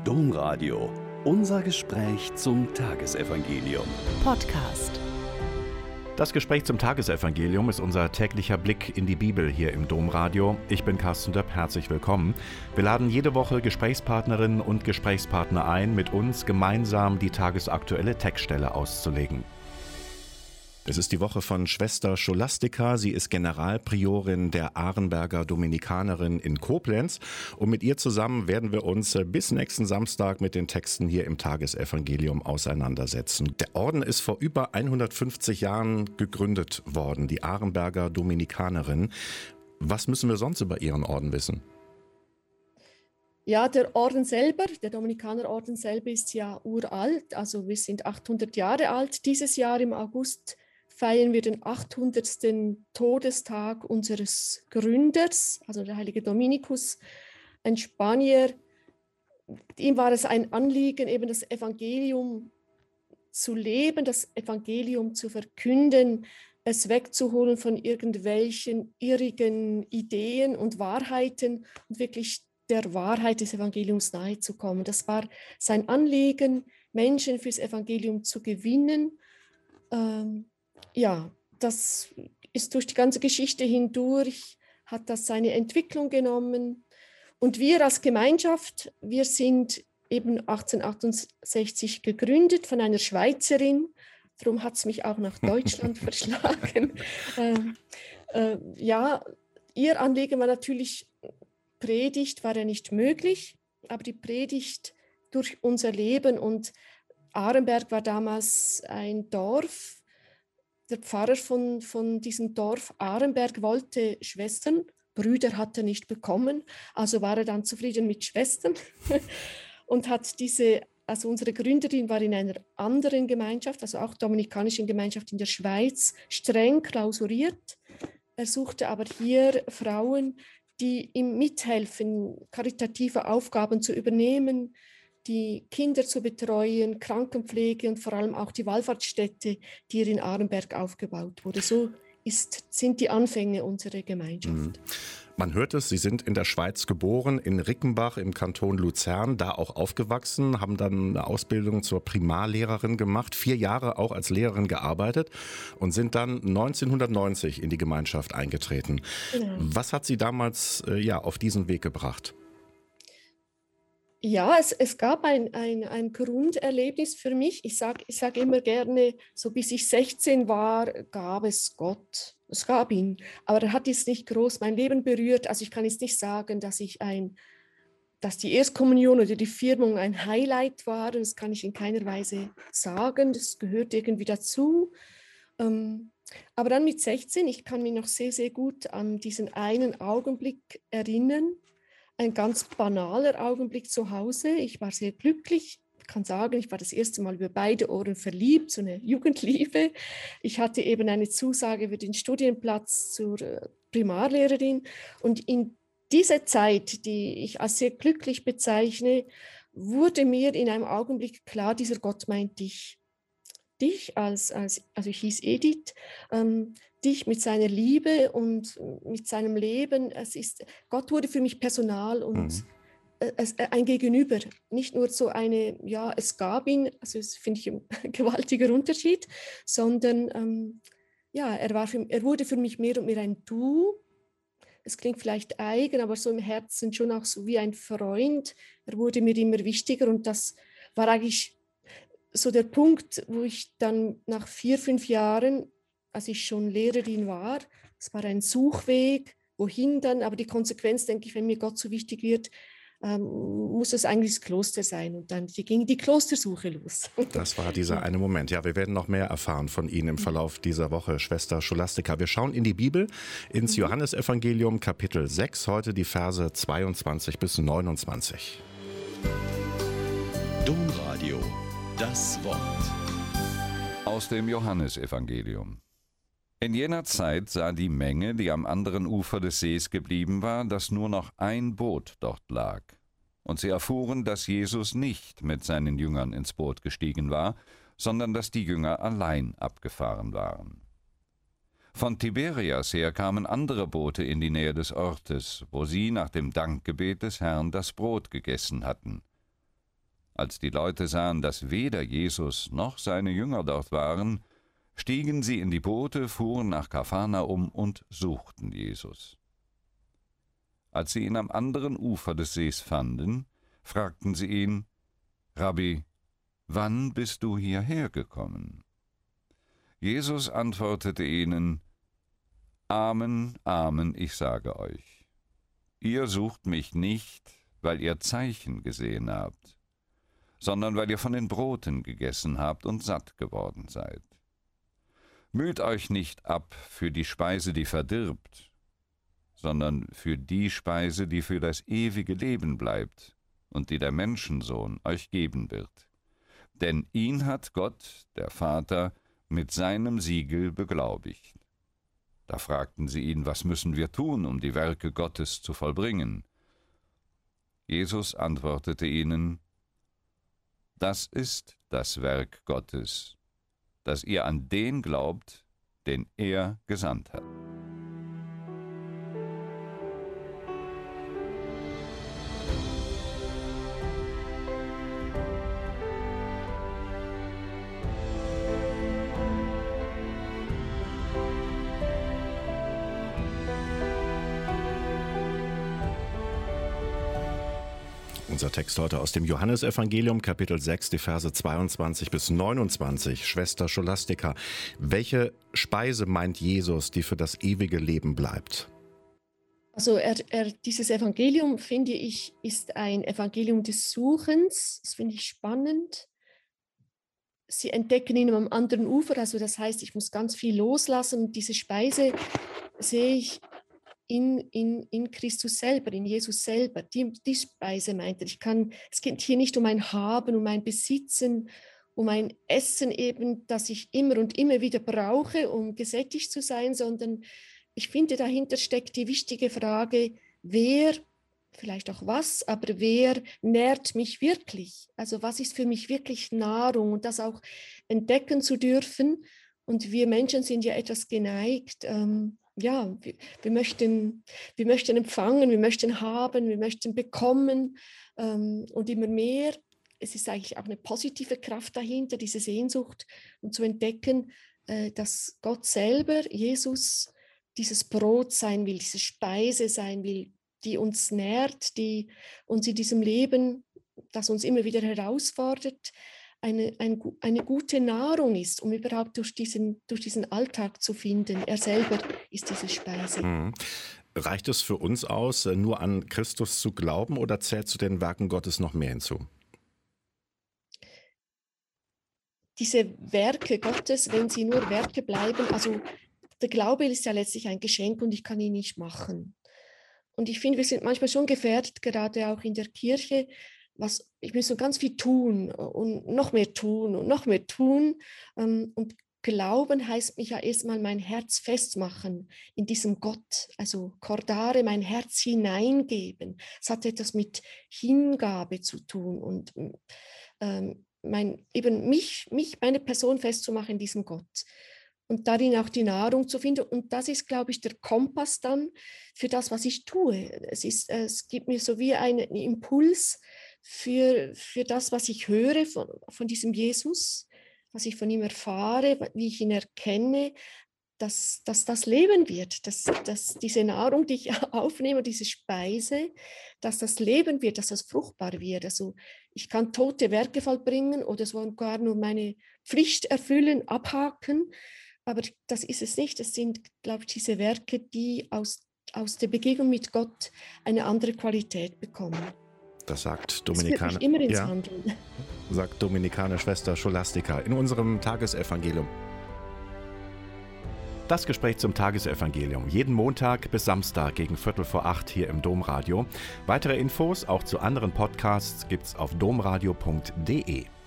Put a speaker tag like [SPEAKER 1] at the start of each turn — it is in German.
[SPEAKER 1] Domradio. Unser Gespräch zum Tagesevangelium.
[SPEAKER 2] Podcast.
[SPEAKER 3] Das Gespräch zum Tagesevangelium ist unser täglicher Blick in die Bibel hier im Domradio. Ich bin Carsten Döpp, herzlich willkommen. Wir laden jede Woche Gesprächspartnerinnen und Gesprächspartner ein, mit uns gemeinsam die tagesaktuelle Textstelle auszulegen. Es ist die Woche von Schwester Scholastika. Sie ist Generalpriorin der Arenberger Dominikanerin in Koblenz. Und mit ihr zusammen werden wir uns bis nächsten Samstag mit den Texten hier im Tagesevangelium auseinandersetzen. Der Orden ist vor über 150 Jahren gegründet worden, die Arenberger Dominikanerin. Was müssen wir sonst über ihren Orden wissen?
[SPEAKER 4] Ja, der Orden selber, der Dominikanerorden selber ist ja uralt. Also wir sind 800 Jahre alt. Dieses Jahr im August feiern wir den 800. Todestag unseres Gründers, also der heilige Dominikus, ein Spanier. Ihm war es ein Anliegen, eben das Evangelium zu leben, das Evangelium zu verkünden, es wegzuholen von irgendwelchen irrigen Ideen und Wahrheiten und wirklich der Wahrheit des Evangeliums nahezukommen. Das war sein Anliegen, Menschen fürs Evangelium zu gewinnen. Das ist durch die ganze Geschichte hindurch, hat das seine Entwicklung genommen. Und wir als Gemeinschaft, wir sind eben 1868 gegründet von einer Schweizerin. Darum hat es mich auch nach Deutschland verschlagen. Ihr Anliegen war natürlich, Predigt war ja nicht möglich, aber die Predigt durch unser Leben. Und Arenberg war damals ein Dorf. Der Pfarrer von diesem Dorf Arenberg wollte Schwestern, Brüder hat er nicht bekommen, also war er dann zufrieden mit Schwestern und hat unsere Gründerin war in einer anderen Gemeinschaft, also auch dominikanischen Gemeinschaft in der Schweiz, streng klausuriert. Er suchte aber hier Frauen, die ihm mithelfen, karitative Aufgaben zu übernehmen, die Kinder zu betreuen, Krankenpflege und vor allem auch die Wallfahrtsstätte, die hier in Arenberg aufgebaut wurde. So sind die Anfänge unserer Gemeinschaft.
[SPEAKER 3] Man hört es, Sie sind in der Schweiz geboren, in Rickenbach im Kanton Luzern, da auch aufgewachsen, haben dann eine Ausbildung zur Primarlehrerin gemacht, 4 Jahre auch als Lehrerin gearbeitet und sind dann 1990 in die Gemeinschaft eingetreten. Genau. Was hat Sie damals auf diesen Weg gebracht?
[SPEAKER 4] Ja, es gab ein Grunderlebnis für mich. Ich sag immer gerne, so bis ich 16 war, gab es Gott. Es gab ihn. Aber er hat jetzt nicht groß mein Leben berührt. Also ich kann jetzt nicht sagen, dass die Erstkommunion oder die Firmung ein Highlight war. Das kann ich in keiner Weise sagen. Das gehört irgendwie dazu. Aber dann mit 16, ich kann mich noch sehr, sehr gut an diesen einen Augenblick erinnern. Ein ganz banaler Augenblick zu Hause. Ich war sehr glücklich. Ich kann sagen, ich war das erste Mal über beide Ohren verliebt, so eine Jugendliebe. Ich hatte eben eine Zusage für den Studienplatz zur Primarlehrerin. Und in dieser Zeit, die ich als sehr glücklich bezeichne, wurde mir in einem Augenblick klar, dieser Gott meint dich. Dich also ich hieß Edith, dich mit seiner Liebe und mit seinem Leben. Gott wurde für mich personal und ein Gegenüber. Nicht nur so es gab ihn, also das finde ich ein gewaltiger Unterschied, sondern er wurde für mich mehr und mehr ein Du. Es klingt vielleicht eigen, aber so im Herzen schon auch so wie ein Freund. Er wurde mir immer wichtiger und das war eigentlich so der Punkt, wo ich dann nach 4-5 Jahren, als ich schon Lehrerin war, es war ein Suchweg, wohin dann, aber die Konsequenz, denke ich, wenn mir Gott so wichtig wird, muss es eigentlich das Kloster sein. Und dann ging die Klostersuche los.
[SPEAKER 3] Das war dieser eine Moment. Ja, wir werden noch mehr erfahren von Ihnen im Verlauf dieser Woche, Schwester Scholastika. Wir schauen in die Bibel, ins Johannesevangelium, Kapitel 6, heute die Verse 22 bis 29.
[SPEAKER 1] Domradio. Das Wort.
[SPEAKER 5] Aus dem Johannesevangelium. In jener Zeit sah die Menge, die am anderen Ufer des Sees geblieben war, dass nur noch ein Boot dort lag. Und sie erfuhren, dass Jesus nicht mit seinen Jüngern ins Boot gestiegen war, sondern dass die Jünger allein abgefahren waren. Von Tiberias her kamen andere Boote in die Nähe des Ortes, wo sie nach dem Dankgebet des Herrn das Brot gegessen hatten. Als die Leute sahen, dass weder Jesus noch seine Jünger dort waren, stiegen sie in die Boote, fuhren nach Kapharnaum und suchten Jesus. Als sie ihn am anderen Ufer des Sees fanden, fragten sie ihn: Rabbi, wann bist du hierher gekommen? Jesus antwortete ihnen: Amen, Amen, ich sage euch, ihr sucht mich nicht, weil ihr Zeichen gesehen habt, sondern weil ihr von den Broten gegessen habt und satt geworden seid. Müht euch nicht ab für die Speise, die verdirbt, sondern für die Speise, die für das ewige Leben bleibt und die der Menschensohn euch geben wird. Denn ihn hat Gott, der Vater, mit seinem Siegel beglaubigt. Da fragten sie ihn: Was müssen wir tun, um die Werke Gottes zu vollbringen? Jesus antwortete ihnen: Das ist das Werk Gottes, dass ihr an den glaubt, den er gesandt hat.
[SPEAKER 3] Unser Text heute aus dem Johannesevangelium, Kapitel 6, die Verse 22 bis 29. Schwester Scholastika, welche Speise meint Jesus, die für das ewige Leben bleibt?
[SPEAKER 4] Also dieses Evangelium, finde ich, ist ein Evangelium des Suchens. Das finde ich spannend. Sie entdecken ihn am anderen Ufer, also das heißt, ich muss ganz viel loslassen. Und diese Speise sehe ich in Christus selber, in Jesus selber. Die Speise meint er. Es geht hier nicht um ein Haben, um ein Besitzen, um ein Essen eben, das ich immer und immer wieder brauche, um gesättigt zu sein, sondern ich finde, dahinter steckt die wichtige Frage, wer, vielleicht auch was, aber wer nährt mich wirklich? Also was ist für mich wirklich Nahrung? Und das auch entdecken zu dürfen. Und wir Menschen sind ja etwas geneigt, wir möchten empfangen, wir möchten haben, wir möchten bekommen und immer mehr. Es ist eigentlich auch eine positive Kraft dahinter, diese Sehnsucht, und zu entdecken, dass Gott selber, Jesus, dieses Brot sein will, diese Speise sein will, die uns nährt, die uns in diesem Leben, das uns immer wieder herausfordert, eine gute Nahrung ist, um überhaupt durch diesen Alltag zu finden. Er selber ist diese Speise.
[SPEAKER 3] Reicht es für uns aus, nur an Christus zu glauben, oder zählt zu den Werken Gottes noch mehr hinzu?
[SPEAKER 4] Diese Werke Gottes, wenn sie nur Werke bleiben, also der Glaube ist ja letztlich ein Geschenk und ich kann ihn nicht machen. Und ich finde, wir sind manchmal schon gefährdet, gerade auch in der Kirche, ich muss so ganz viel tun und noch mehr tun und noch mehr tun. Und Glauben heißt mich ja erstmal mein Herz festmachen in diesem Gott, also Cordare, mein Herz hineingeben. Es hat etwas mit Hingabe zu tun und meine Person festzumachen in diesem Gott. Und darin auch die Nahrung zu finden. Und das ist, glaube ich, der Kompass dann für das, was ich tue. Es gibt mir so wie einen Impuls für das, was ich höre von diesem Jesus, was ich von ihm erfahre, wie ich ihn erkenne, dass das Leben wird, dass diese Nahrung, die ich aufnehme, diese Speise, dass das Leben wird, dass das fruchtbar wird. Also ich kann tote Werke vollbringen oder sogar nur meine Pflicht erfüllen, abhaken, aber das ist es nicht. Es sind, glaube ich, diese Werke, die aus der Begegnung mit Gott eine andere Qualität bekommen.
[SPEAKER 3] Das sagt
[SPEAKER 4] Dominikaner. Das führt mich immer ins Handeln.
[SPEAKER 3] Sagt Dominikaner Schwester Scholastika in unserem Tagesevangelium. Das Gespräch zum Tagesevangelium. Jeden Montag bis Samstag gegen 7:45 hier im Domradio. Weitere Infos auch zu anderen Podcasts gibt's auf domradio.de.